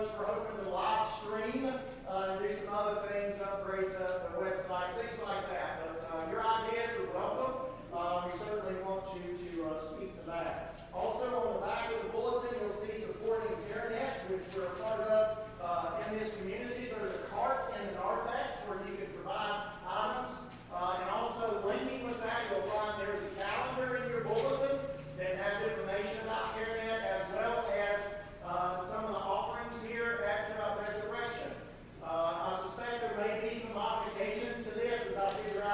folks for hoping to live stream and do some other things, upgrade the website, things like that. But your ideas are welcome. We certainly want you to speak to that. Also, on the back of the bulletin, you'll see supporting CareNet, which we're a part of in this community. There's a cart in the narthex where you can provide items. And also, linking with that, you'll find there's a calendar in your bulletin that has information about CareNet, as well as some of the offerings here at Resurrection. I suspect there may be some modifications to this as I figure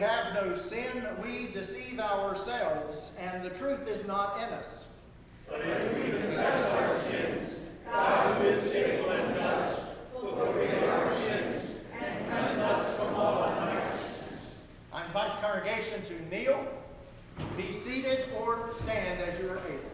have no sin, we deceive ourselves, and the truth is not in us. But if we confess our sins, God, who is faithful and just, will forgive our sins and cleanse us from all unrighteousness. I invite the congregation to kneel, be seated, or stand as you are able.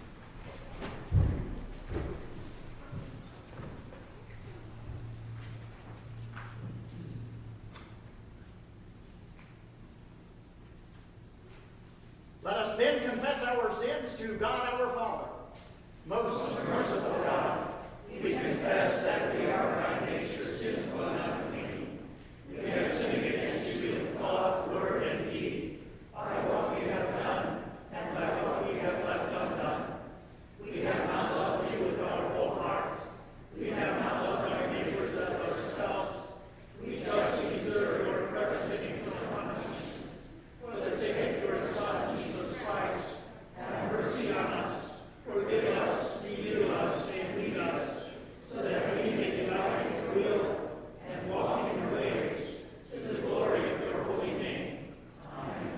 Let us then confess our sins to God our Father. Most merciful God, we confess that we are by nature sinful and unclean. We have sinned against you in thought, word, and deed, by what we have done and by what we have left undone. We have not loved you with our whole heart. We have not loved our neighbors as ourselves. We justly deserve your present punishment. For the sake of your Son, Jesus Christ, have mercy on us. Forgive us, renew us, and lead us, so that we may delight in your will and walk in your ways, to the glory of your holy name. Amen.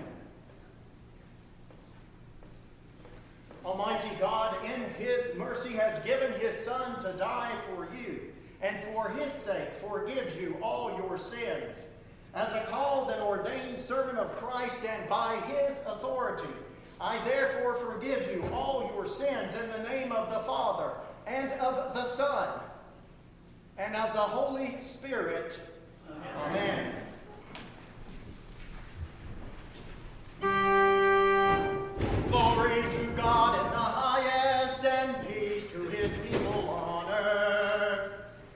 Almighty God, in his mercy, has given his Son to die for you, and for his sake forgives you all your sins. As a called and ordained servant of Christ, and by his authority, I therefore forgive you all your sins in the name of the Father, and of the Son, and of the Holy Spirit. Amen. Glory to God in the highest, and peace to his people on earth.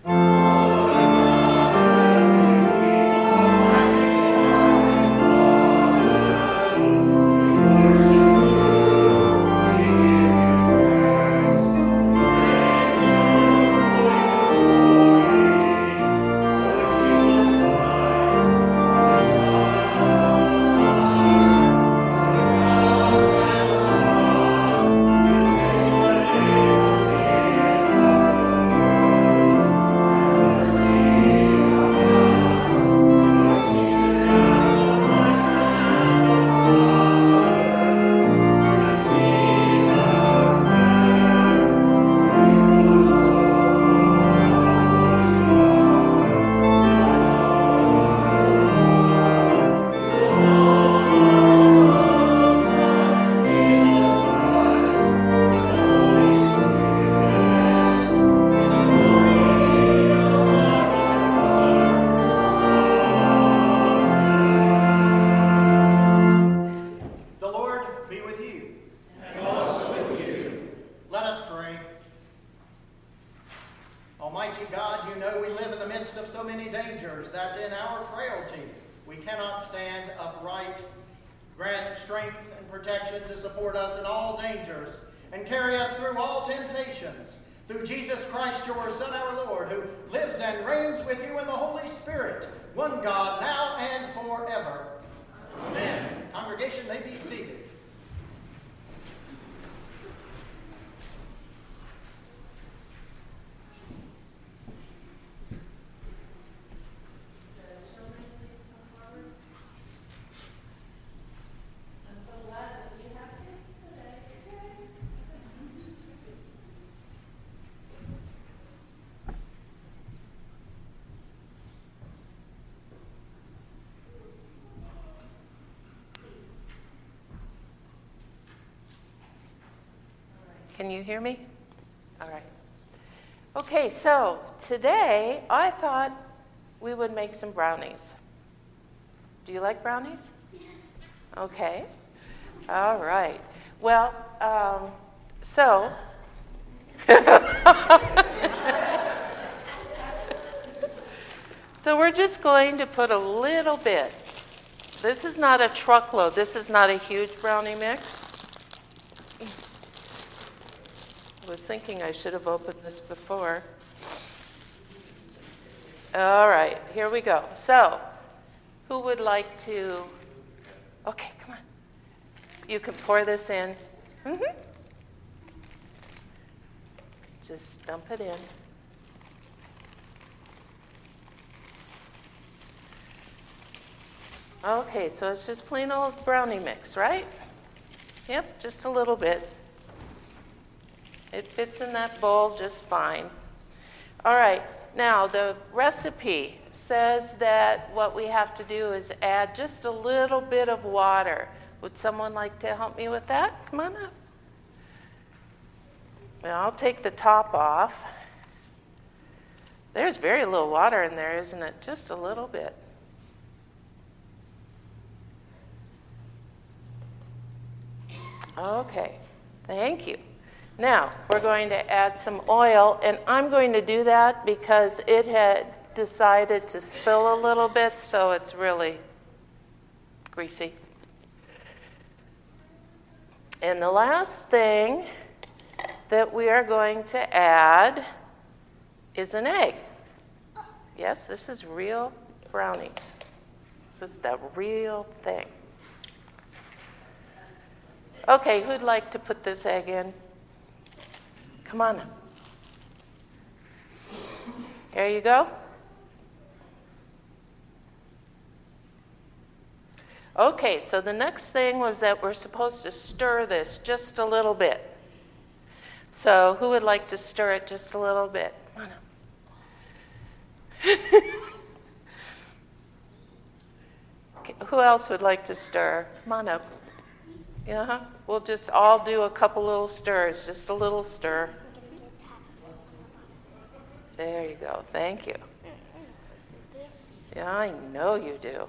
Through Jesus Christ, your Son, our Lord, who lives and reigns with you in the Holy Spirit, one God, now and forever. Amen. Congregation may be seated. Can you hear me? All right. Okay, so today I thought we would make some brownies. Do you like brownies? Yes. Okay. All right. Well, so we're just going to put a little bit. This is not a truckload. This is not a huge brownie mix. I was thinking I should have opened this before. All right, here we go. So, who would like to? Okay, come on. You can pour this in. Just dump it in. Okay, so it's just plain old brownie mix, right? Yep, just a little bit. It fits in that bowl just fine. All right, now the recipe says that what we have to do is add just a little bit of water. Would someone like to help me with that? Come on up. Well, I'll take the top off. There's very little water in there, isn't it? Just a little bit. Okay, thank you. Now, we're going to add some oil, and I'm going to do that because it had decided to spill a little bit, so it's really greasy. And the last thing that we are going to add is an egg. Yes, this is real brownies. This is the real thing. Okay, who'd like to put this egg in? Come on. Here you go. Okay, so the next thing was that we're supposed to stir this just a little bit. So who would like to stir it just a little bit? Come on up. Okay, who else would like to stir? Come on up. Yeah, we'll just all do a couple little stirs, just a little stir. There you go. Thank you. Yeah, I know you do.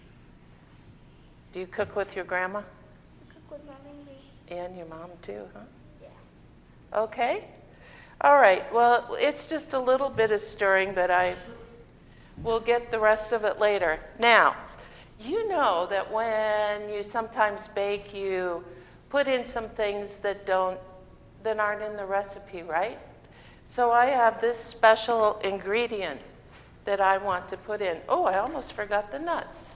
Do you cook with your grandma? I cook with my baby. And your mom too, huh? Yeah. Okay. All right. Well, it's just a little bit of stirring, but we'll get the rest of it later. Now, you know that when you sometimes bake, you put in some things that aren't in the recipe, right? So I have this special ingredient that I want to put in. Oh, I almost forgot the nuts.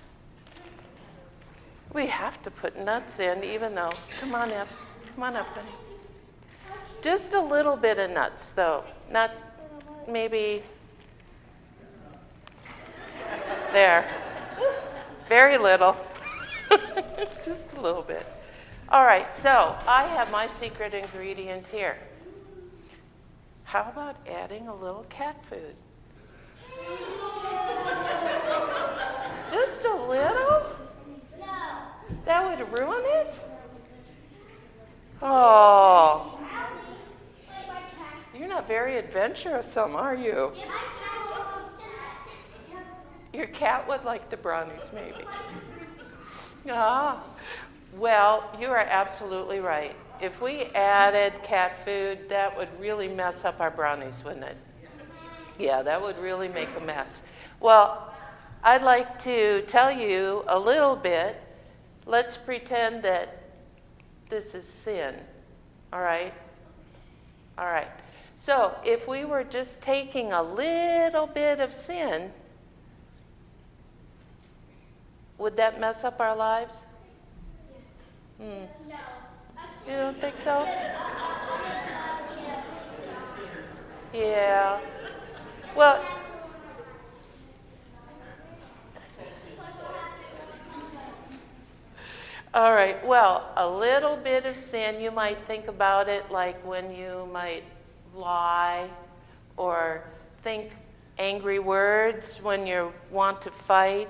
We have to put nuts in, even though, come on up, honey. Just a little bit of nuts, though, not maybe there. Very little, just a little bit. All right, so I have my secret ingredient here. How about adding a little cat food? Just a little? That would ruin it? Oh. You're not very adventuresome, are you? Your cat would like the brownies, maybe. Ah. Well, you are absolutely right. If we added cat food, that would really mess up our brownies, wouldn't it? Yeah, that would really make a mess. Well, I'd like to tell you a little bit. Let's pretend that this is sin, all right? All right. So if we were just taking a little bit of sin, would that mess up our lives? No. You don't think so? Yeah. Well, all right. Well, a little bit of sin, you might think about it like when you might lie or think angry words when you want to fight.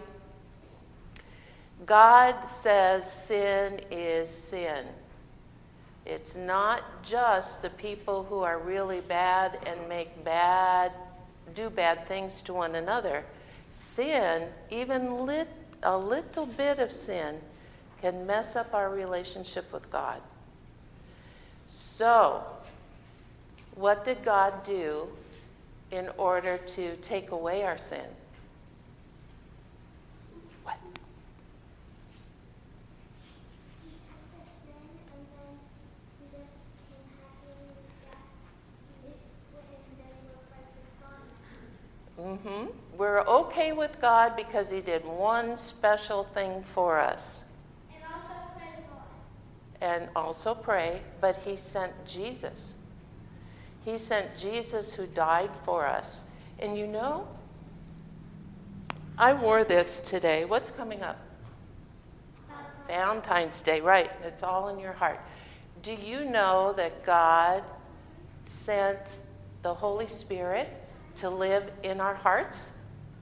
God says sin is sin. It's not just the people who are really bad and do bad things to one another. Sin, even a little bit of sin, can mess up our relationship with God. So, what did God do in order to take away our sin? What? We're okay with God because he did one special thing for us. And also pray, but he sent Jesus. He sent Jesus who died for us. And you know, I wore this today. What's coming up? Valentine's Day, right. It's all in your heart. Do you know that God sent the Holy Spirit to live in our hearts?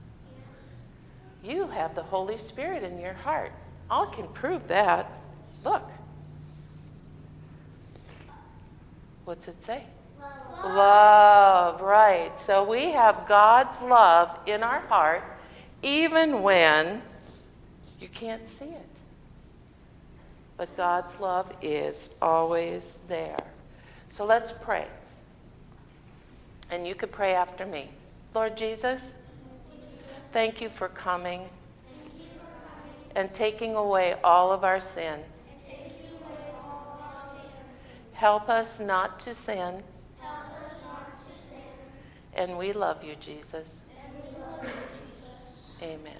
You have the Holy Spirit in your heart. I can prove that. Look. What's it say? Love, right. So we have God's love in our heart even when you can't see it. But God's love is always there. So let's pray. And you could pray after me. Lord Jesus, thank you for coming and taking away all of our sin. Help us not to sin. And we love you, Jesus. Amen.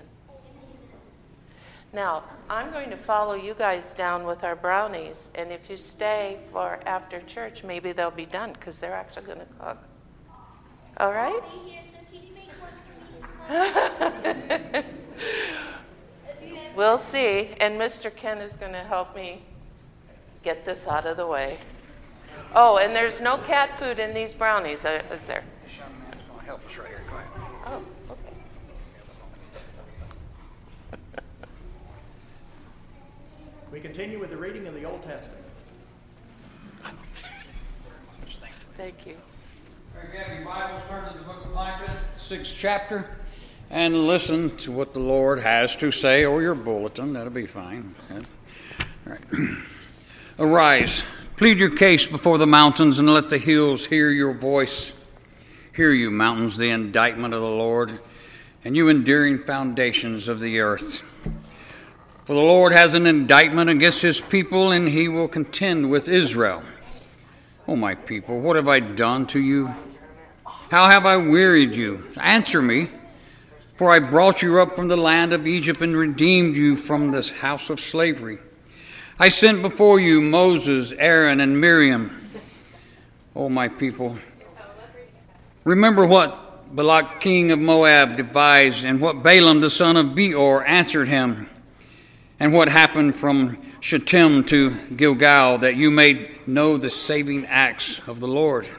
Now, I'm going to follow you guys down with our brownies, and if you stay for after church, maybe they'll be done, because they're actually going to cook. All right? I'll be here, so can you make one for me? We'll see, and Mr. Ken is going to help me get this out of the way. Oh, and there's no cat food in these brownies, is there? Help us right here. Go ahead. Oh, okay. We continue with the reading of the Old Testament. Thank you. If you have your Bibles, turn to the book of Micah, 6th chapter, and listen to what the Lord has to say, or your bulletin. That'll be fine. All right. Arise, plead your case before the mountains, and let the hills hear your voice. Hear you, mountains, the indictment of the Lord, and you enduring foundations of the earth. For the Lord has an indictment against his people, and he will contend with Israel. O my people, what have I done to you? How have I wearied you? Answer me, for I brought you up from the land of Egypt and redeemed you from this house of slavery. I sent before you Moses, Aaron, and Miriam. O my people, remember what Balak king of Moab devised, and what Balaam the son of Beor answered him, and what happened from Shittim to Gilgal, that you may know the saving acts of the Lord.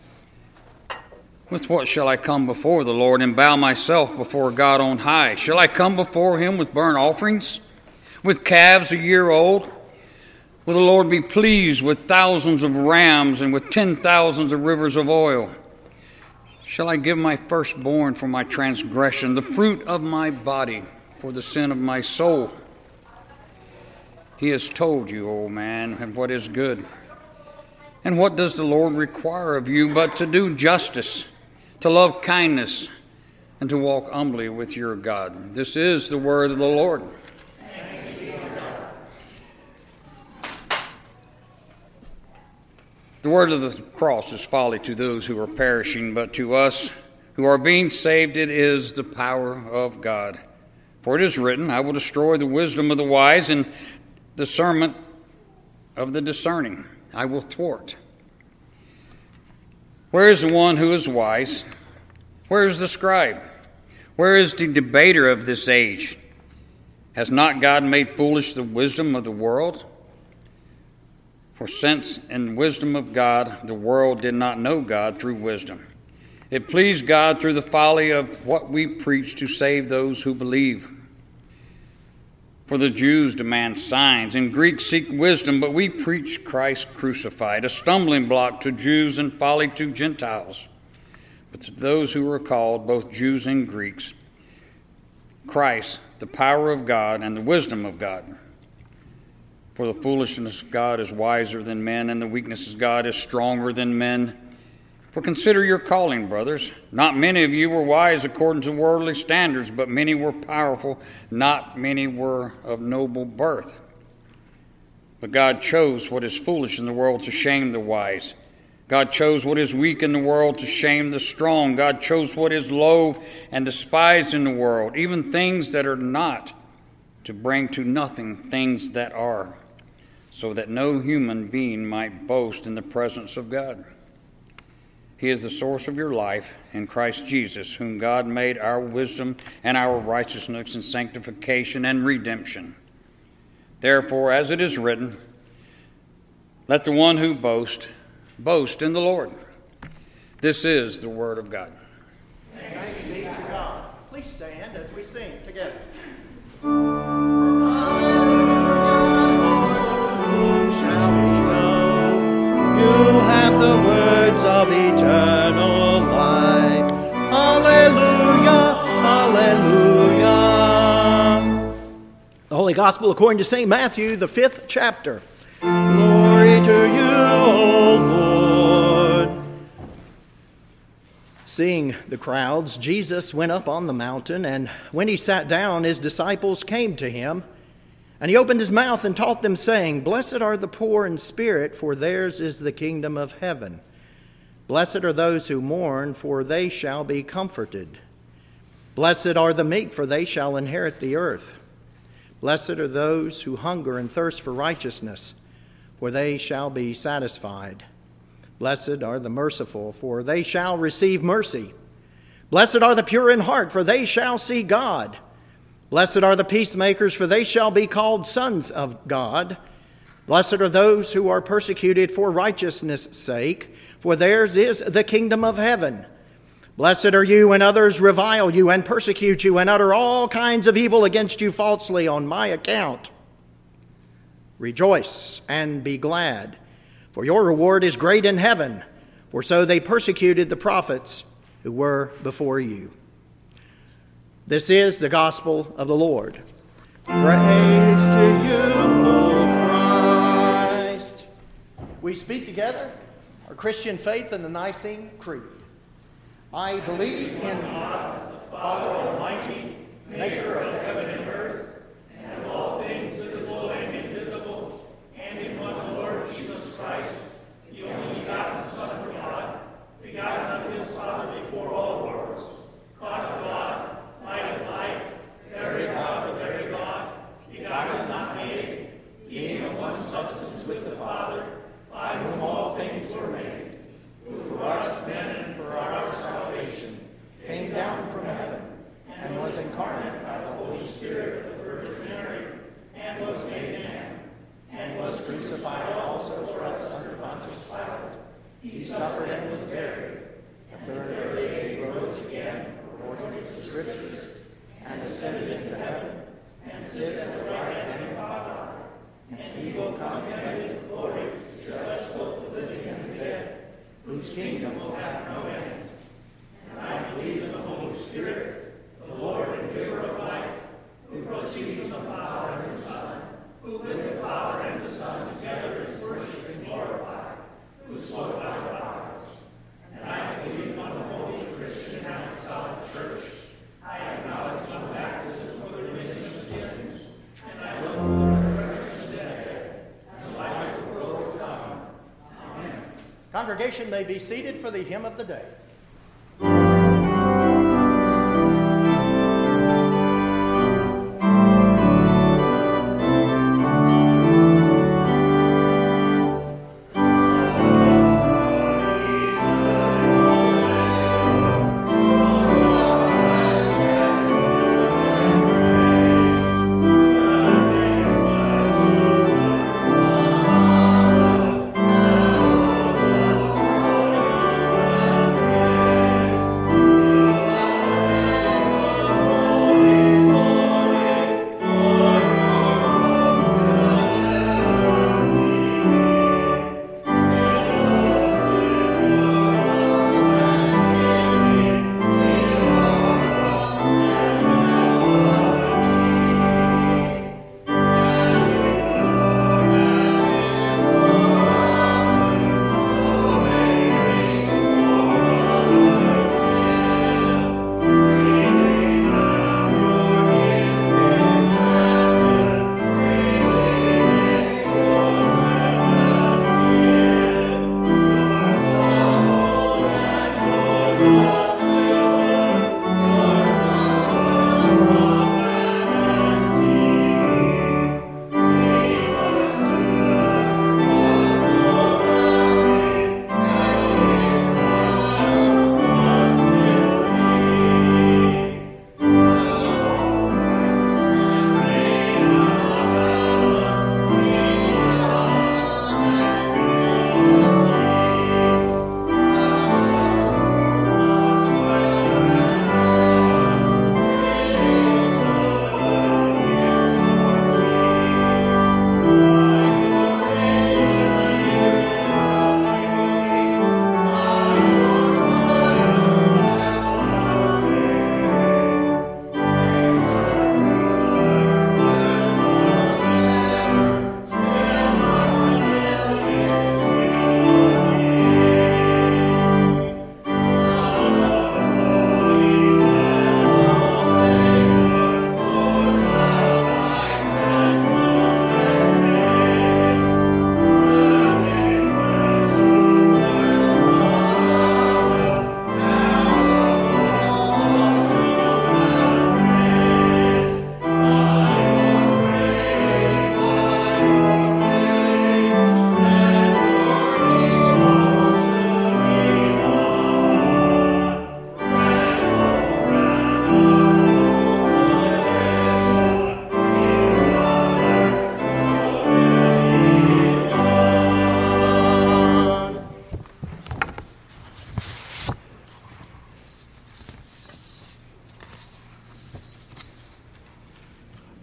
With what shall I come before the Lord and bow myself before God on high? Shall I come before him with burnt offerings, with calves a year old? Will the Lord be pleased with thousands of rams and with 10,000s of rivers of oil? Shall I give my firstborn for my transgression, the fruit of my body for the sin of my soul? He has told you, O man, what is good. And what does the Lord require of you but to do justice, to love kindness, and to walk humbly with your God? This is the word of the Lord. The word of the cross is folly to those who are perishing, but to us who are being saved it is the power of God. For it is written, I will destroy the wisdom of the wise, and discernment of the discerning I will thwart. Where is the one who is wise? Where is the scribe? Where is the debater of this age? Has not God made foolish the wisdom of the world? For since in the wisdom of God the world did not know God through wisdom, it pleased God through the folly of what we preach to save those who believe. For the Jews demand signs, and Greeks seek wisdom, but we preach Christ crucified, a stumbling block to Jews and folly to Gentiles. But to those who are called, both Jews and Greeks, Christ, the power of God and the wisdom of God. For the foolishness of God is wiser than men, and the weakness of God is stronger than men. For consider your calling, brothers. Not many of you were wise according to worldly standards, but many were powerful. Not many were of noble birth. But God chose what is foolish in the world to shame the wise. God chose what is weak in the world to shame the strong. God chose what is low and despised in the world, even things that are not, to bring to nothing things that are, so that no human being might boast in the presence of God. He is the source of your life in Christ Jesus, whom God made our wisdom and our righteousness and sanctification and redemption. Therefore, as it is written, let the one who boasts, boast in the Lord. This is the word of God. Thanks be to God. Please stand as we sing together. You have the words of eternal life. Hallelujah, hallelujah. The Holy Gospel according to St. Matthew, the 5th chapter. Glory to you, O Lord. Seeing the crowds, Jesus went up on the mountain, and when he sat down, his disciples came to him. And he opened his mouth and taught them, saying, Blessed are the poor in spirit, for theirs is the kingdom of heaven. Blessed are those who mourn, for they shall be comforted. Blessed are the meek, for they shall inherit the earth. Blessed are those who hunger and thirst for righteousness, for they shall be satisfied. Blessed are the merciful, for they shall receive mercy. Blessed are the pure in heart, for they shall see God. Blessed are the peacemakers, for they shall be called sons of God. Blessed are those who are persecuted for righteousness' sake, for theirs is the kingdom of heaven. Blessed are you when others revile you and persecute you and utter all kinds of evil against you falsely on my account. Rejoice and be glad, for your reward is great in heaven, for so they persecuted the prophets who were before you. This is the gospel of the Lord. Praise to you, O Christ. We speak together our Christian faith in the Nicene Creed. I believe in God, the Father Almighty, maker of heaven and earth, and of all things visible and invisible, and in one Lord Jesus Christ, the only begotten Son of God, begotten of his Father before all worlds, God of God, light of light, very God of very God, begotten, not made, being of one substance with the Father, by whom all things were made, who for us men and for our salvation came down from heaven, and was incarnate by the Holy Spirit of the Virgin Mary, and was made man, and was crucified also for us under Pontius Pilate. He suffered and was buried. The third day he rose again, according to the Scriptures, and ascended into heaven, and sits at the right hand of God. And he will come again with glory to judge both the living and the dead, whose kingdom will have no end. And I believe in the Holy Spirit, the Lord and giver of life, who proceeds from the Father and the Son, who with the Father and the Son together is worshipped and glorified, who spoke by the prophets. And I believe in the Holy Christian Apostolic Church. I acknowledge no baptism for the remission of sins, and I look for the resurrection of the dead and the life of the world to come. Amen. Congregation may be seated for the hymn of the day.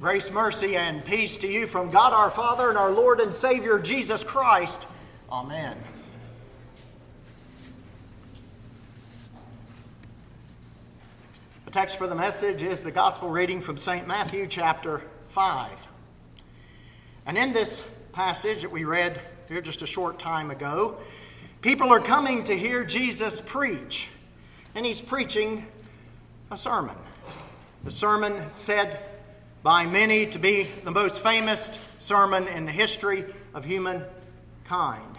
Grace, mercy, and peace to you from God our Father and our Lord and Savior Jesus Christ. Amen. The text for the message is the gospel reading from St. Matthew chapter 5. And in this passage that we read here just a short time ago, people are coming to hear Jesus preach. And he's preaching a sermon. The sermon said by many to be the most famous sermon in the history of humankind.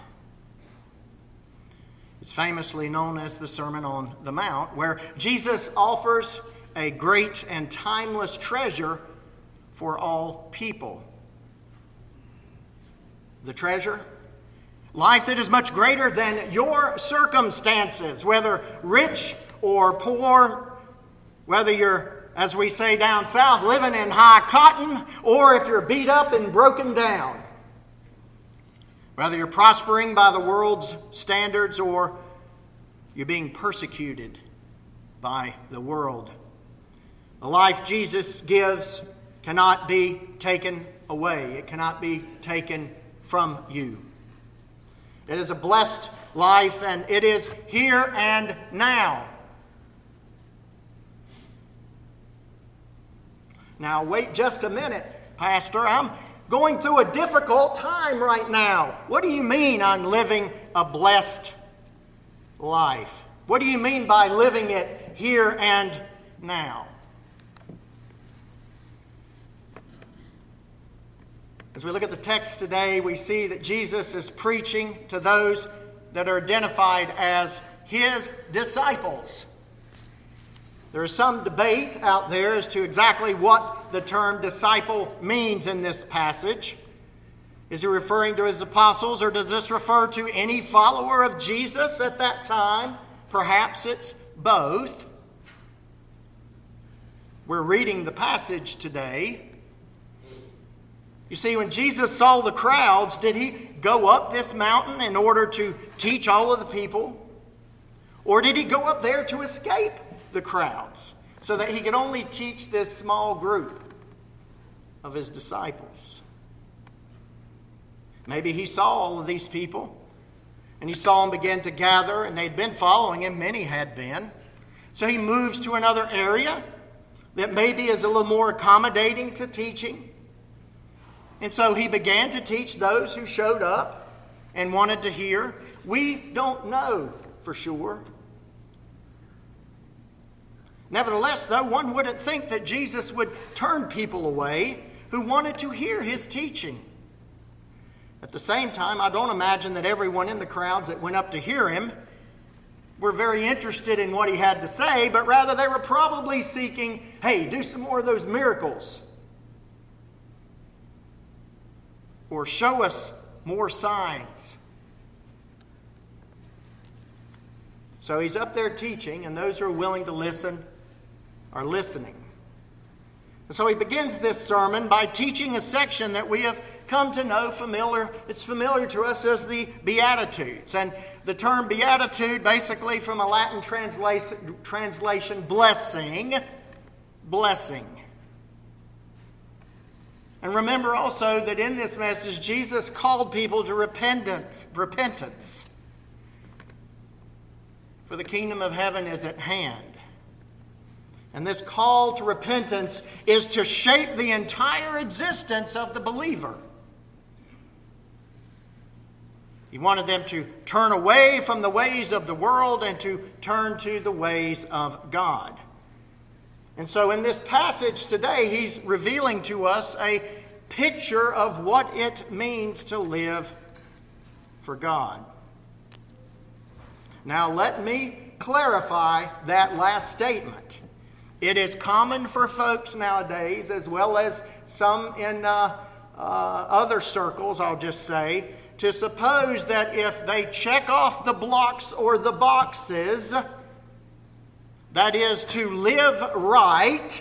It's famously known as the Sermon on the Mount, where Jesus offers a great and timeless treasure for all people. The treasure? Life that is much greater than your circumstances, whether rich or poor, whether you're, as we say down south, living in high cotton, or if you're beat up and broken down. Whether you're prospering by the world's standards or you're being persecuted by the world. The life Jesus gives cannot be taken away. It cannot be taken from you. It is a blessed life, and it is here and now. Now, wait just a minute, Pastor. I'm going through a difficult time right now. What do you mean I'm living a blessed life? What do you mean by living it here and now? As we look at the text today, we see that Jesus is preaching to those that are identified as his disciples. There is some debate out there as to exactly what the term disciple means in this passage. Is he referring to his apostles, or does this refer to any follower of Jesus at that time? Perhaps it's both. We're reading the passage today. You see, when Jesus saw the crowds, did he go up this mountain in order to teach all of the people? Or did he go up there to escape the crowds so that he could only teach this small group of his disciples? Maybe he saw all of these people and he saw them begin to gather, and they'd been following him. Many had been. So he moves to another area that maybe is a little more accommodating to teaching. And so he began to teach those who showed up and wanted to hear. We don't know for sure. Nevertheless, though, one wouldn't think that Jesus would turn people away who wanted to hear his teaching. At the same time, I don't imagine that everyone in the crowds that went up to hear him were very interested in what he had to say, but rather they were probably seeking, hey, do some more of those miracles. Or show us more signs. So he's up there teaching, and those who are willing to listen are listening. And so he begins this sermon by teaching a section that we have come to know familiar. It's familiar to us as the Beatitudes. And the term beatitude, basically from a Latin translation, blessing. And remember also that in this message, Jesus called people to repentance. For the kingdom of heaven is at hand. And this call to repentance is to shape the entire existence of the believer. He wanted them to turn away from the ways of the world and to turn to the ways of God. And so in this passage today, he's revealing to us a picture of what it means to live for God. Now let me clarify that last statement. It is common for folks nowadays, as well as some in other circles, I'll just say, to suppose that if they check off the blocks or the boxes, that is to live right,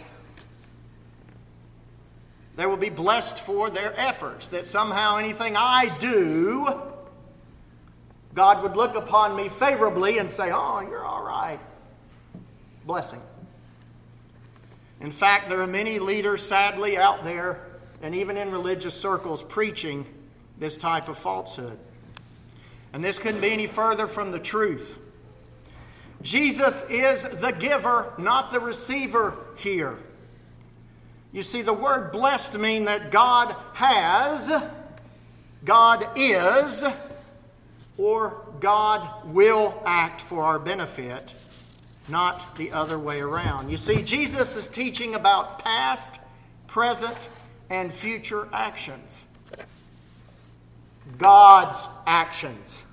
they will be blessed for their efforts. That somehow anything I do, God would look upon me favorably and say, oh, you're all right. Blessing. In fact, there are many leaders, sadly, out there, and even in religious circles, preaching this type of falsehood. And this couldn't be any further from the truth. Jesus is the giver, not the receiver here. You see, the word blessed means that God has, God is, or God will act for our benefit, not the other way around. You see, Jesus is teaching about past, present, and future actions. God's actions.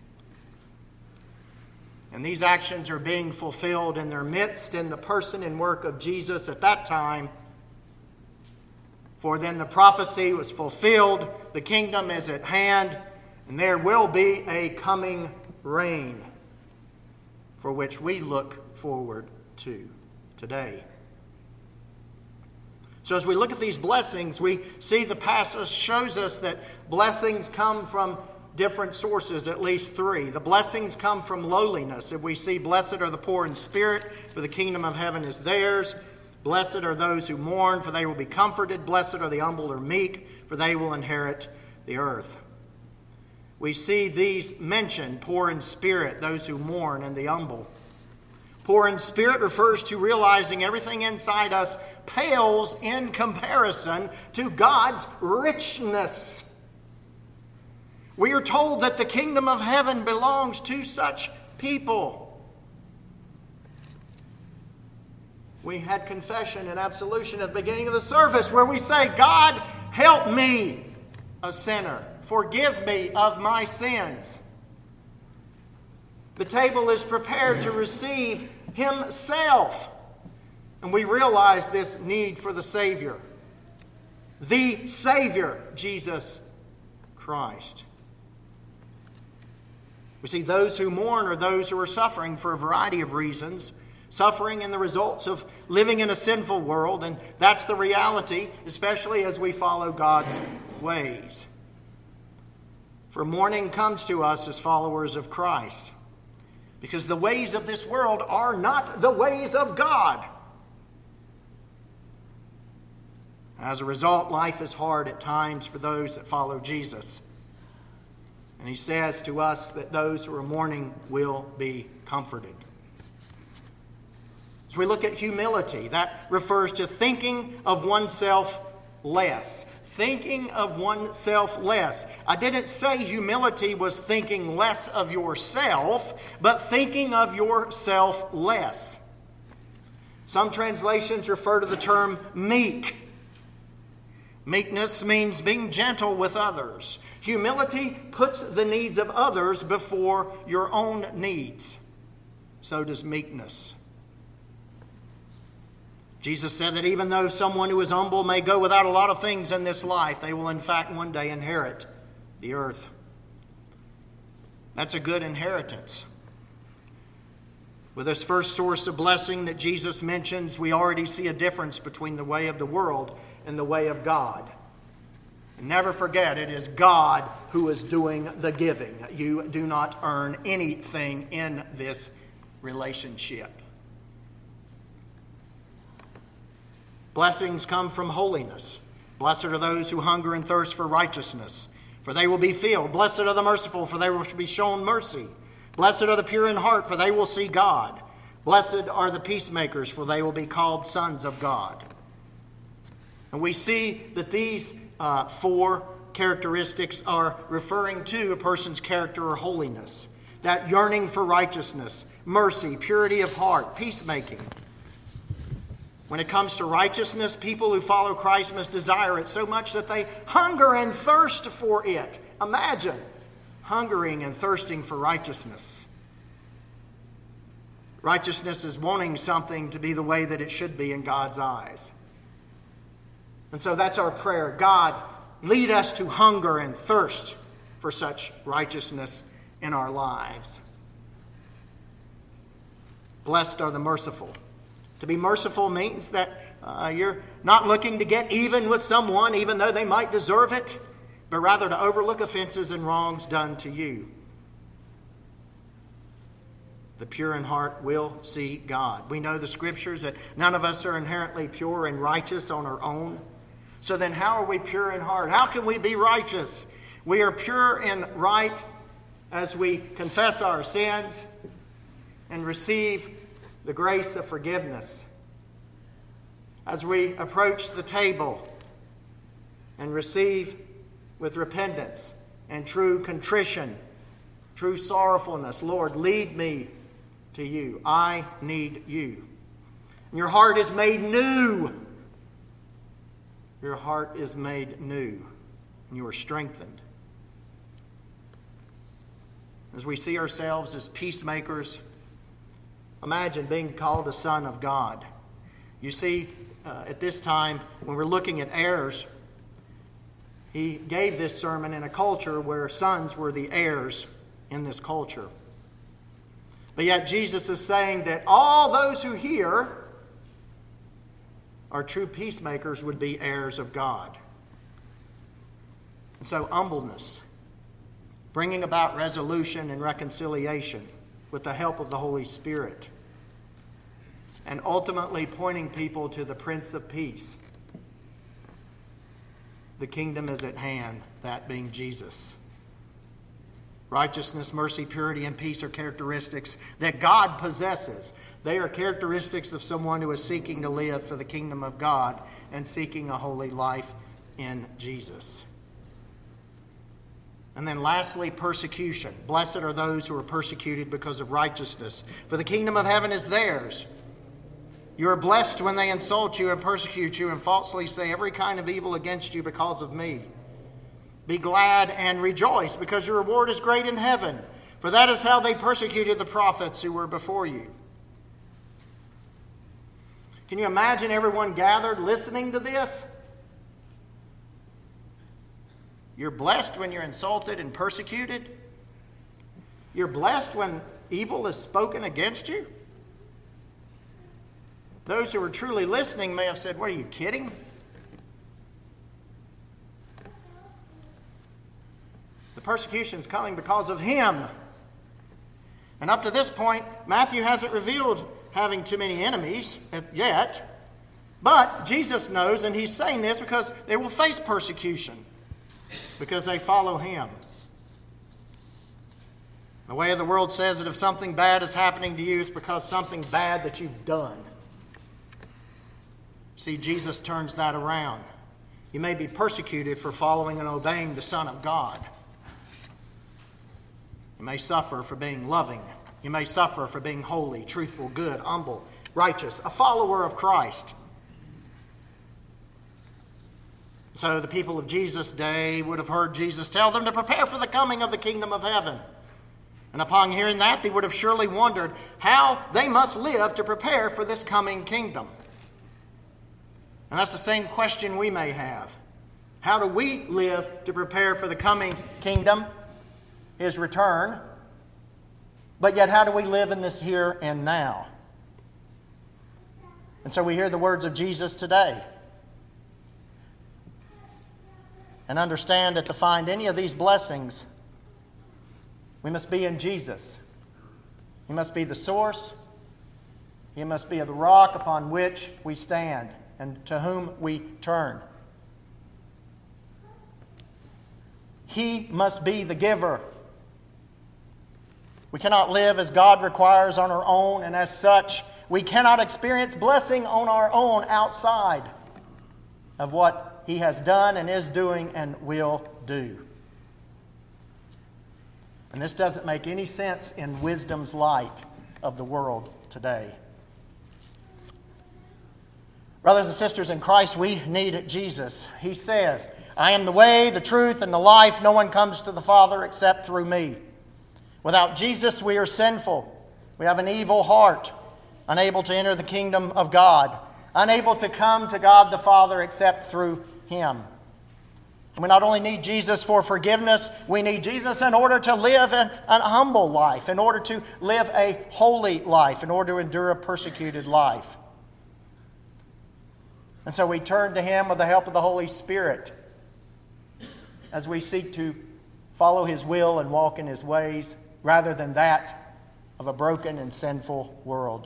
And these actions are being fulfilled in their midst in the person and work of Jesus at that time. For then the prophecy was fulfilled, the kingdom is at hand, and there will be a coming reign for which we look forward to today. So as we look at these blessings, we see the passage shows us that blessings come from different sources, at least three. The blessings come from lowliness. If we see, blessed are the poor in spirit, for the kingdom of heaven is theirs. Blessed are those who mourn, for they will be comforted. Blessed are the humble or meek, for they will inherit the earth. We see these mentioned, poor in spirit, those who mourn, and the humble. Poor in spirit refers to realizing everything inside us pales in comparison to God's richness. We are told that the kingdom of heaven belongs to such people. We had confession and absolution at the beginning of the service where we say, God, help me, a sinner. Forgive me of my sins. The table is prepared to receive Himself. And we realize this need for the Savior. The Savior, Jesus Christ. We see those who mourn are those who are suffering for a variety of reasons. Suffering in the results of living in a sinful world. And that's the reality, especially as we follow God's ways. For mourning comes to us as followers of Christ. Because the ways of this world are not the ways of God. As a result, life is hard at times for those that follow Jesus. And He says to us that those who are mourning will be comforted. As we look at humility, that refers to thinking of oneself less. Thinking of oneself less. I didn't say humility was thinking less of yourself, but thinking of yourself less. Some translations refer to the term meek. Meekness means being gentle with others. Humility puts the needs of others before your own needs. So does meekness. Jesus said that even though someone who is humble may go without a lot of things in this life, they will in fact one day inherit the earth. That's a good inheritance. With this first source of blessing that Jesus mentions, we already see a difference between the way of the world and the way of God. And never forget, it is God who is doing the giving. You do not earn anything in this relationship. Blessings come from holiness. Blessed are those who hunger and thirst for righteousness, for they will be filled. Blessed are the merciful, for they will be shown mercy. Blessed are the pure in heart, for they will see God. Blessed are the peacemakers, for they will be called sons of God. And we see that these four characteristics are referring to a person's character or holiness. That yearning for righteousness, mercy, purity of heart, peacemaking. When it comes to righteousness, people who follow Christ must desire it so much that they hunger and thirst for it. Imagine hungering and thirsting for righteousness. Righteousness is wanting something to be the way that it should be in God's eyes. And so that's our prayer. God, lead us to hunger and thirst for such righteousness in our lives. Blessed are the merciful. To be merciful means that you're not looking to get even with someone, even though they might deserve it, but rather to overlook offenses and wrongs done to you. The pure in heart will see God. We know the Scriptures that none of us are inherently pure and righteous on our own. So then how are we pure in heart? How can we be righteous? We are pure and right as we confess our sins and receive the grace of forgiveness. As we approach the table and receive with repentance and true contrition, true sorrowfulness, Lord, lead me to you. I need you. And your heart is made new. Your heart is made new, and you are strengthened. As we see ourselves as peacemakers, imagine being called a son of God. You see, at this time, when we're looking at heirs, he gave this sermon in a culture where sons were the heirs in this culture. But yet Jesus is saying that all those who hear are true peacemakers would be heirs of God. And so humbleness, bringing about resolution and reconciliation with the help of the Holy Spirit, and ultimately pointing people to the Prince of Peace. The kingdom is at hand, that being Jesus. Righteousness, mercy, purity, and peace are characteristics that God possesses. They are characteristics of someone who is seeking to live for the kingdom of God and seeking a holy life in Jesus. And then lastly, persecution. Blessed are those who are persecuted because of righteousness, for the kingdom of heaven is theirs. You are blessed when they insult you and persecute you and falsely say every kind of evil against you because of me. Be glad and rejoice, because your reward is great in heaven, for that is how they persecuted the prophets who were before you. Can you imagine everyone gathered listening to this? You're blessed when you're insulted and persecuted. You're blessed when evil is spoken against you. Those who were truly listening may have said, "What, are you kidding?" The persecution is coming because of him. And up to this point, Matthew hasn't revealed having too many enemies yet. But Jesus knows, and he's saying this because they will face persecution because they follow him. The way of the world says that if something bad is happening to you, it's because something bad that you've done. See, Jesus turns that around. You may be persecuted for following and obeying the Son of God. You may suffer for being loving. You may suffer for being holy, truthful, good, humble, righteous, a follower of Christ. So the people of Jesus' day would have heard Jesus tell them to prepare for the coming of the kingdom of heaven. And upon hearing that, they would have surely wondered how they must live to prepare for this coming kingdom. And that's the same question we may have. How do we live to prepare for the coming kingdom, his return? But yet, how do we live in this here and now? And so we hear the words of Jesus today. And understand that to find any of these blessings, we must be in Jesus. He must be the source. He must be the rock upon which we stand and to whom we turn. He must be the giver. We cannot live as God requires on our own, and as such, we cannot experience blessing on our own outside of what He has done and is doing and will do. And this doesn't make any sense in wisdom's light of the world today. Brothers and sisters in Christ, we need Jesus. He says, "I am the way, the truth, and the life. No one comes to the Father except through me." Without Jesus, we are sinful. We have an evil heart, unable to enter the kingdom of God, unable to come to God the Father except through Him. We not only need Jesus for forgiveness, we need Jesus in order to live an humble life, in order to live a holy life, in order to endure a persecuted life. And so we turn to Him with the help of the Holy Spirit as we seek to follow His will and walk in His ways, rather than that of a broken and sinful world.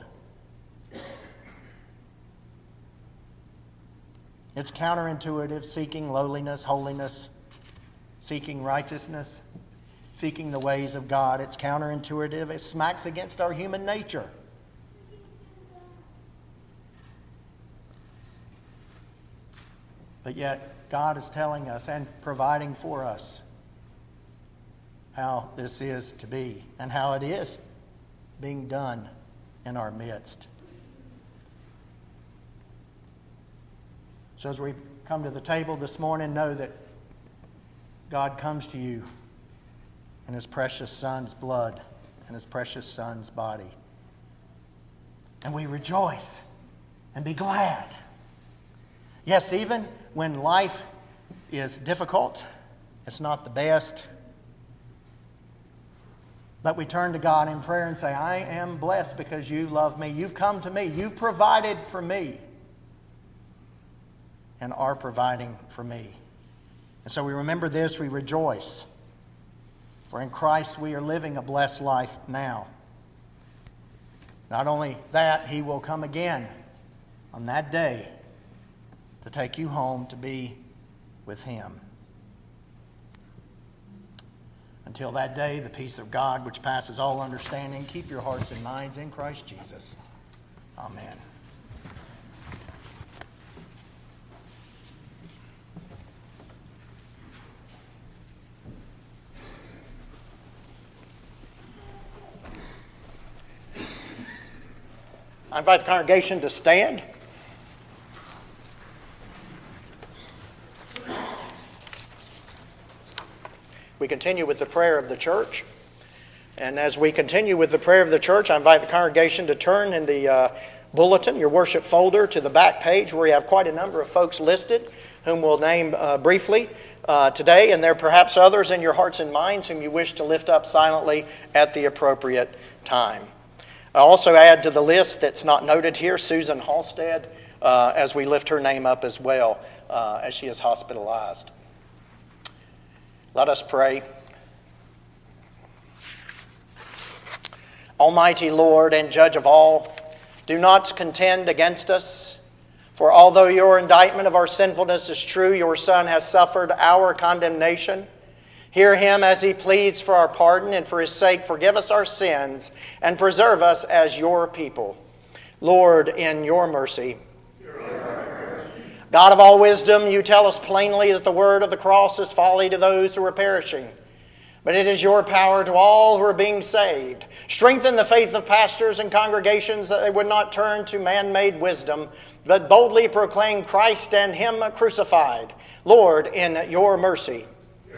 It's counterintuitive, seeking lowliness, holiness, seeking righteousness, seeking the ways of God. It's counterintuitive. It smacks against our human nature. But yet, God is telling us and providing for us how this is to be and how it is being done in our midst. So as we come to the table this morning, know that God comes to you in His precious Son's blood and His precious Son's body. And we rejoice and be glad. Yes, even when life is difficult, it's not the best, but we turn to God in prayer and say, I am blessed because you love me. You've come to me. You've provided for me and are providing for me. And so we remember this, we rejoice. For in Christ we are living a blessed life now. Not only that, He will come again on that day to take you home to be with Him. Until that day, the peace of God, which passes all understanding, keep your hearts and minds in Christ Jesus. Amen. I invite the congregation to stand. We continue with the prayer of the church. And as we continue with the prayer of the church, I invite the congregation to turn in the bulletin, your worship folder, to the back page where you have quite a number of folks listed whom we'll name briefly today. And there are perhaps others in your hearts and minds whom you wish to lift up silently at the appropriate time. I also add to the list that's not noted here, Susan Halstead, as we lift her name up as well, as she is hospitalized. Let us pray. Almighty Lord and Judge of all, do not contend against us. For although your indictment of our sinfulness is true, your Son has suffered our condemnation. Hear Him as He pleads for our pardon, and for His sake forgive us our sins and preserve us as your people. Lord, in your mercy. God of all wisdom, you tell us plainly that the word of the cross is folly to those who are perishing. But it is your power to all who are being saved. Strengthen the faith of pastors and congregations that they would not turn to man-made wisdom, but boldly proclaim Christ and Him crucified. Lord, in your mercy.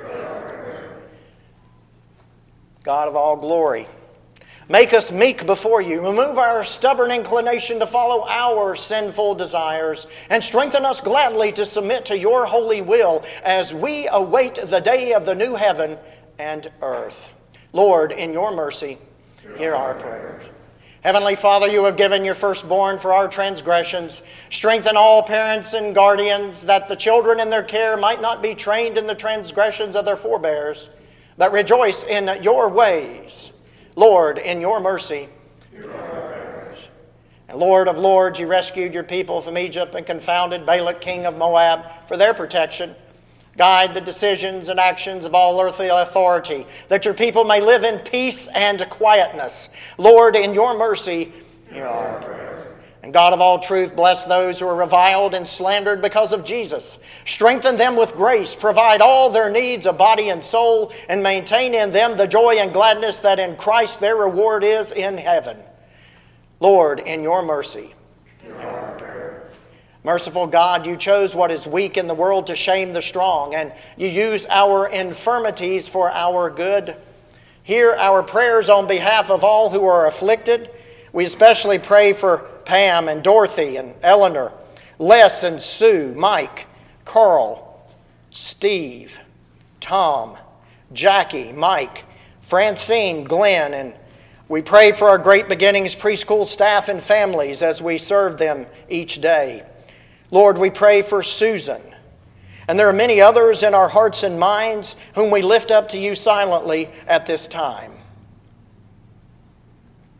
God of all glory, make us meek before you. Remove our stubborn inclination to follow our sinful desires, and strengthen us gladly to submit to your holy will as we await the day of the new heaven and earth. Lord, in your mercy, hear our prayers. Heavenly Father, you have given your firstborn for our transgressions. Strengthen all parents and guardians that the children in their care might not be trained in the transgressions of their forebears, but rejoice in your ways. Lord, in your mercy, hear our prayers. And Lord of lords, you rescued your people from Egypt and confounded Balak, king of Moab, for their protection. Guide the decisions and actions of all earthly authority, that your people may live in peace and quietness. Lord, in your mercy, hear our prayers. And God of all truth, bless those who are reviled and slandered because of Jesus. Strengthen them with grace, provide all their needs of body and soul, and maintain in them the joy and gladness that in Christ their reward is in heaven. Lord, in your mercy, hear our prayer. Merciful God, you chose what is weak in the world to shame the strong, and you use our infirmities for our good. Hear our prayers on behalf of all who are afflicted. We especially pray for Pam and Dorothy and Eleanor, Les and Sue, Mike, Carl, Steve, Tom, Jackie, Mike, Francine, Glenn, and we pray for our Great Beginnings preschool staff and families as we serve them each day. Lord, we pray for Susan, and there are many others in our hearts and minds whom we lift up to you silently at this time.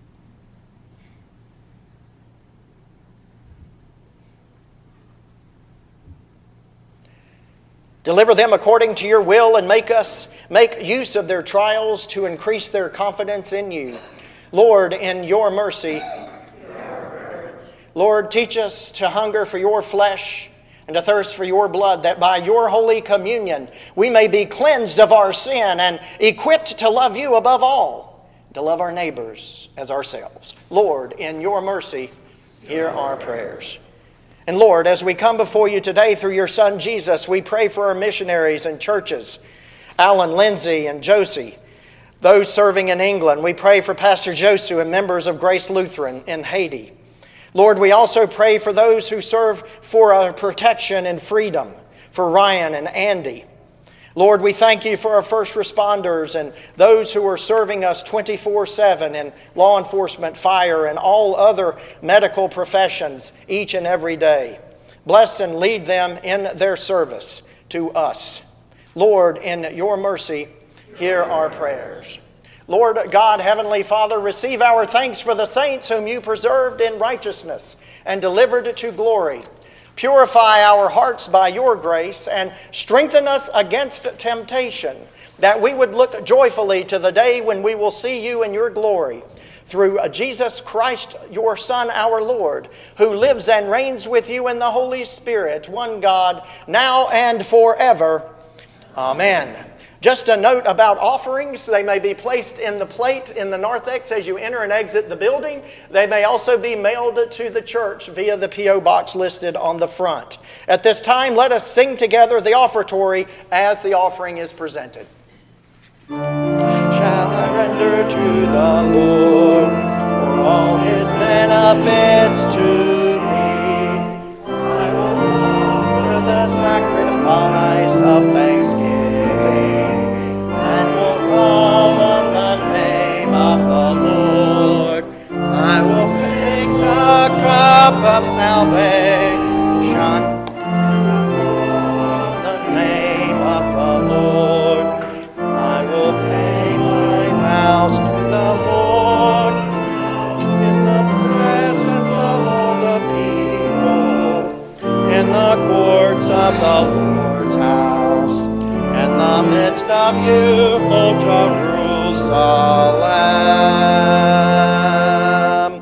Deliver them according to your will and make use of their trials to increase their confidence in you. Lord, in your mercy, Lord, teach us to hunger for your flesh and to thirst for your blood, that by your holy communion we may be cleansed of our sin and equipped to love you above all, to love our neighbors as ourselves. Lord, in your mercy, hear our prayers. And Lord, as we come before you today through your Son Jesus, we pray for our missionaries and churches, Alan, Lindsay, and Josie, those serving in England. We pray for Pastor Josu and members of Grace Lutheran in Haiti. Lord, we also pray for those who serve for our protection and freedom, for Ryan and Andy. Lord, we thank you for our first responders and those who are serving us 24/7 in law enforcement, fire, and all other medical professions each and every day. Bless and lead them in their service to us. Lord, in your mercy, hear our prayers. Lord God, Heavenly Father, receive our thanks for the saints whom you preserved in righteousness and delivered to glory. Purify our hearts by your grace and strengthen us against temptation, that we would look joyfully to the day when we will see you in your glory. Through Jesus Christ, your Son, our Lord, who lives and reigns with you in the Holy Spirit, one God, now and forever. Amen. Just a note about offerings. They may be placed in the plate in the narthex as you enter and exit the building. They may also be mailed to the church via the P.O. box listed on the front. At this time, let us sing together the offertory as the offering is presented. Shall I render to the Lord for all his benefits to me? I will offer the sacrifice of thanksgiving. Call on the name of the Lord. I will take the cup of salvation. On the name of the Lord. I will pay my vows to the Lord in the presence of all the people, in the courts of the Lord's house. In the midst of you, O Jerusalem.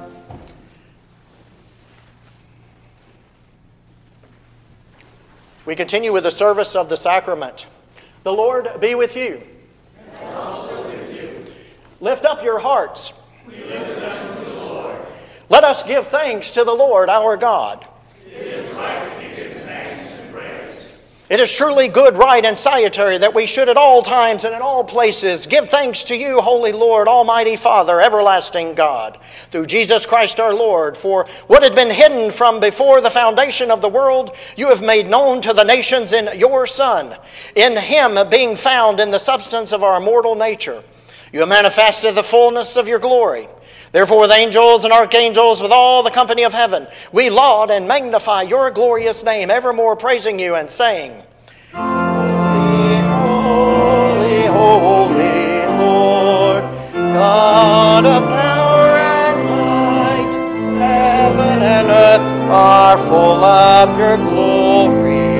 We continue with the service of the sacrament. The Lord be with you. And also with you. Lift up your hearts. We lift them to the Lord. Let us give thanks to the Lord our God. It is right to give thanks and praise. It is truly good, right, and salutary that we should at all times and in all places give thanks to you, Holy Lord, Almighty Father, everlasting God, through Jesus Christ our Lord. For what had been hidden from before the foundation of the world, you have made known to the nations in your Son. In him being found in the substance of our mortal nature, you have manifested the fullness of your glory. Therefore, with angels and archangels, with all the company of heaven, we laud and magnify your glorious name, evermore praising you and saying, Holy, holy, holy Lord, God of power and might, heaven and earth are full of your glory.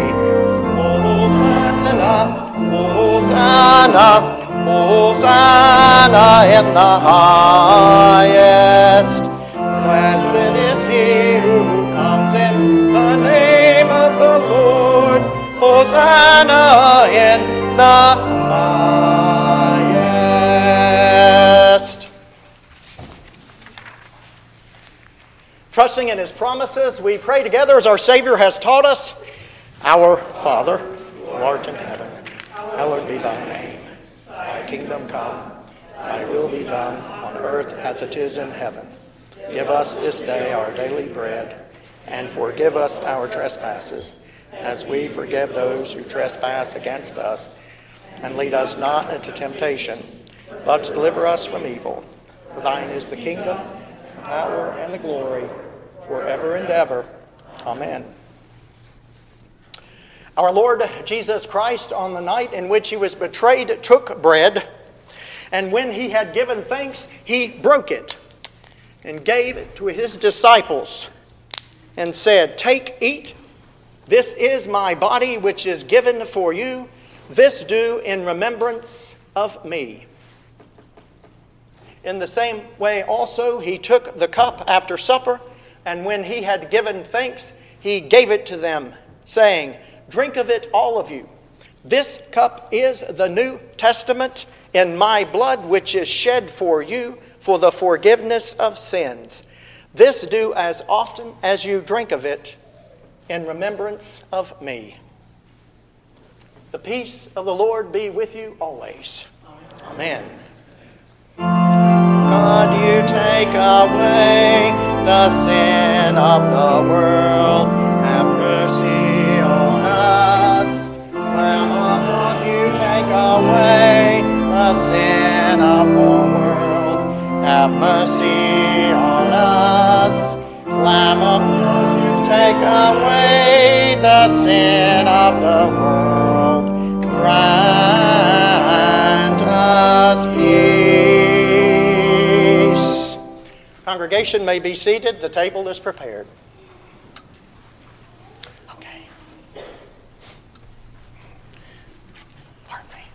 Hosanna, Hosanna, Hosanna in the highest. Blessed is he who comes in the name of the Lord. Hosanna in the highest. Trusting in his promises, we pray together as our Savior has taught us. Our Father, who art in heaven, hallowed be thy name. Thy kingdom come, thy will be done on earth as it is in heaven. Give us this day our daily bread, and forgive us our trespasses, as we forgive those who trespass against us. And lead us not into temptation, but deliver us from evil. For thine is the kingdom, the power, and the glory, forever and ever. Amen. Our Lord Jesus Christ, on the night in which he was betrayed, took bread, and when he had given thanks, he broke it and gave it to his disciples and said, Take, eat, This is my body which is given for you. This do in remembrance of me. In the same way also he took the cup after supper, and when he had given thanks, he gave it to them, saying, Drink of it, all of you. This cup is the New Testament in my blood, which is shed for you for the forgiveness of sins. This do as often as you drink of it in remembrance of me. The peace of the Lord be with you always. Amen. God, you take away the sin of the world. Have mercy on us. Lamb of God, you take away the sin of the world. Have mercy on us. Lamb of God, you take away the sin of the world. Grant us peace. Congregation may be seated. The table is prepared. Okay. Pardon me.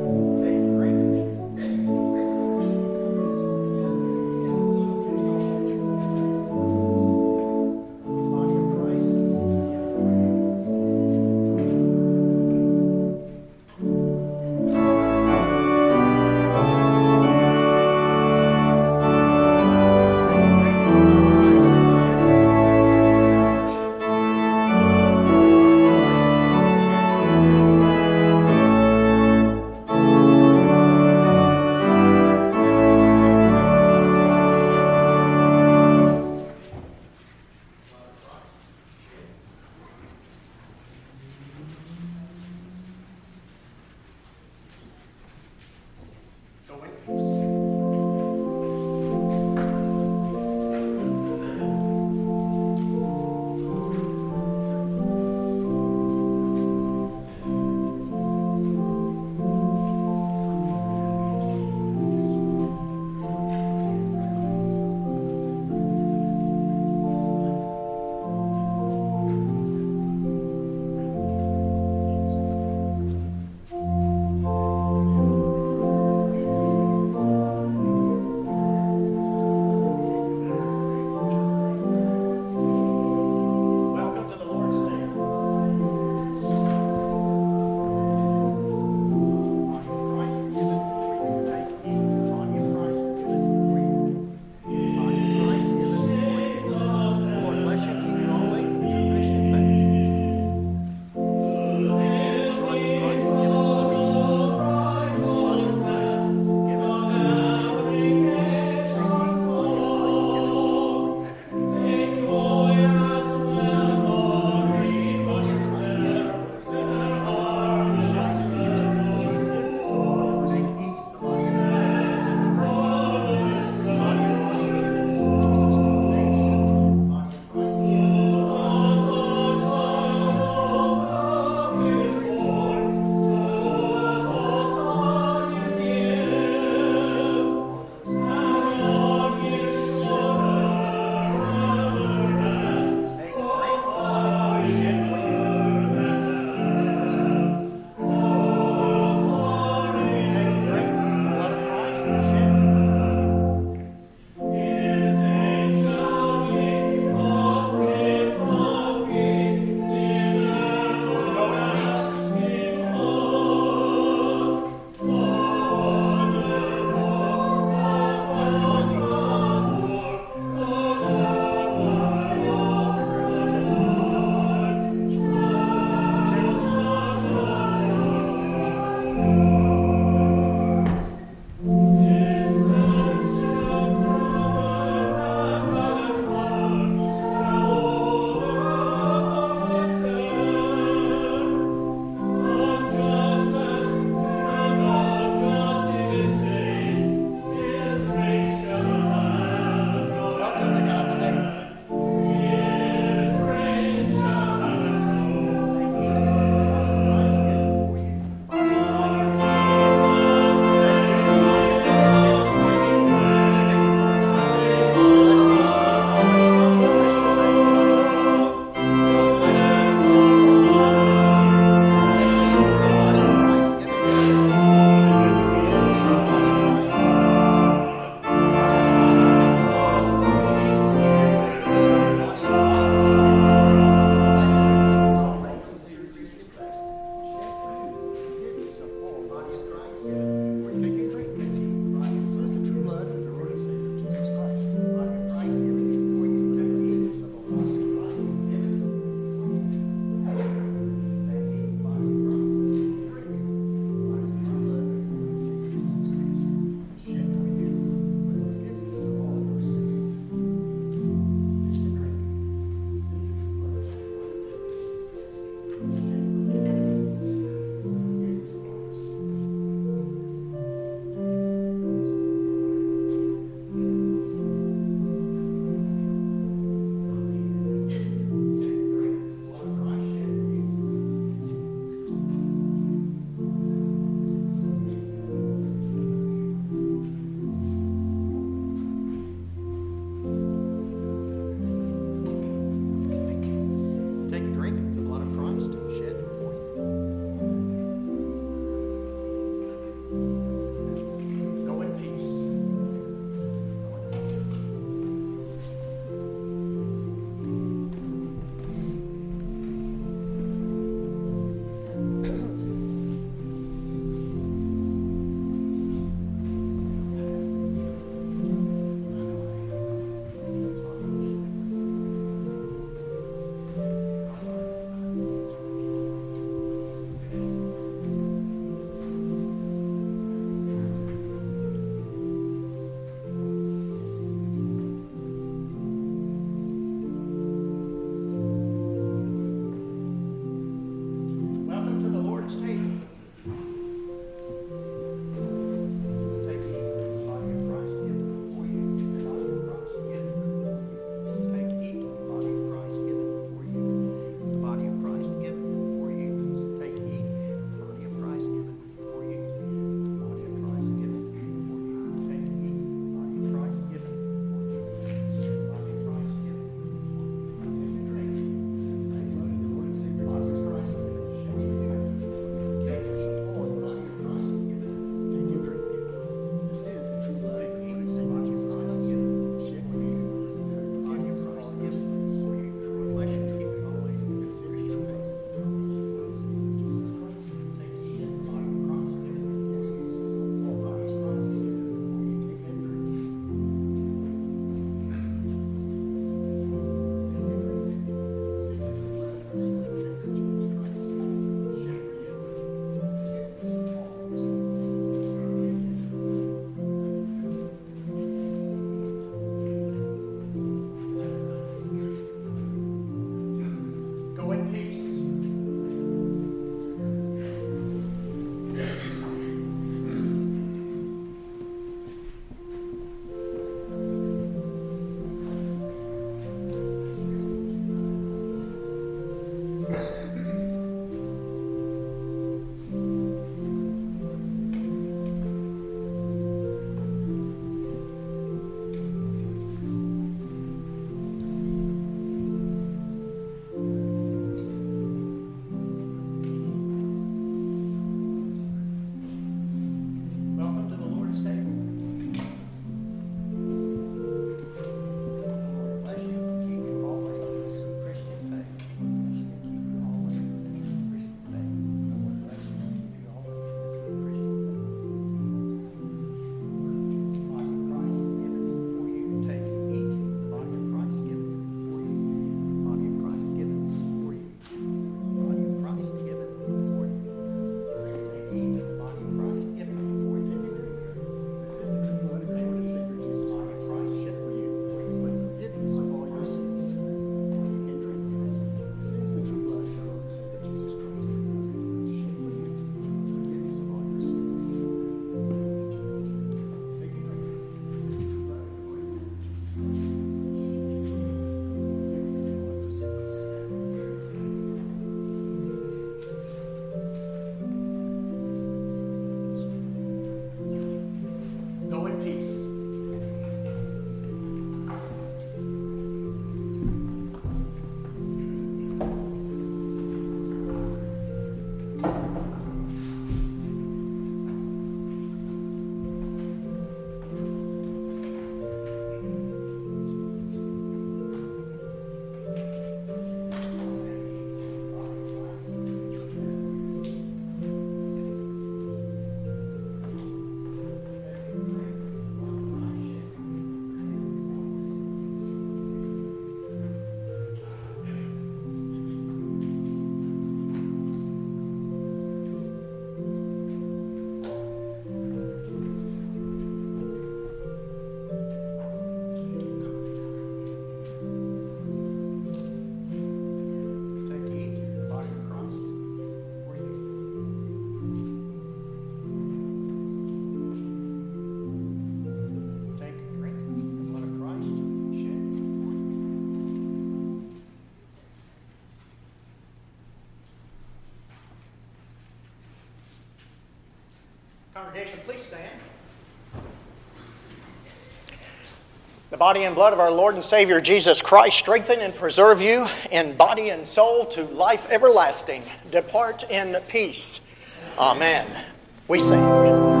The body and blood of our Lord and Savior Jesus Christ strengthen and preserve you in body and soul to life everlasting. Depart in peace. Amen. We sing.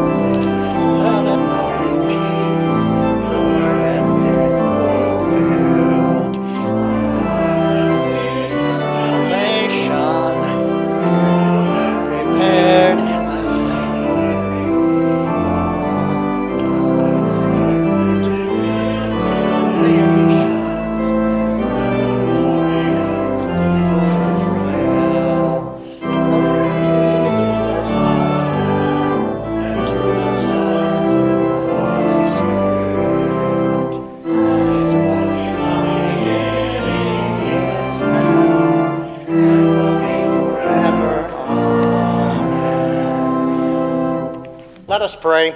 Let us pray.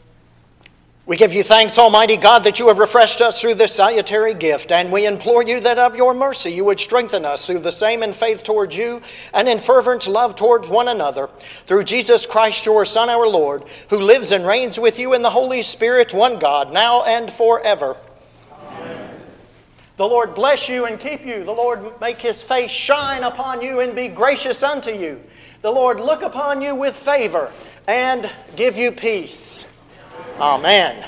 We give you thanks, Almighty God, that you have refreshed us through this salutary gift, and we implore you that of your mercy you would strengthen us through the same in faith towards you and in fervent love towards one another, through Jesus Christ, your Son, our Lord, who lives and reigns with you in the Holy Spirit, one God, now and forever. Amen. The Lord bless you and keep you. The Lord make his face shine upon you and be gracious unto you. The Lord look upon you with favor and give you peace. Amen.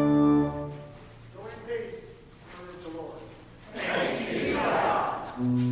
Go in peace. Serve the Lord. Thanks be to God.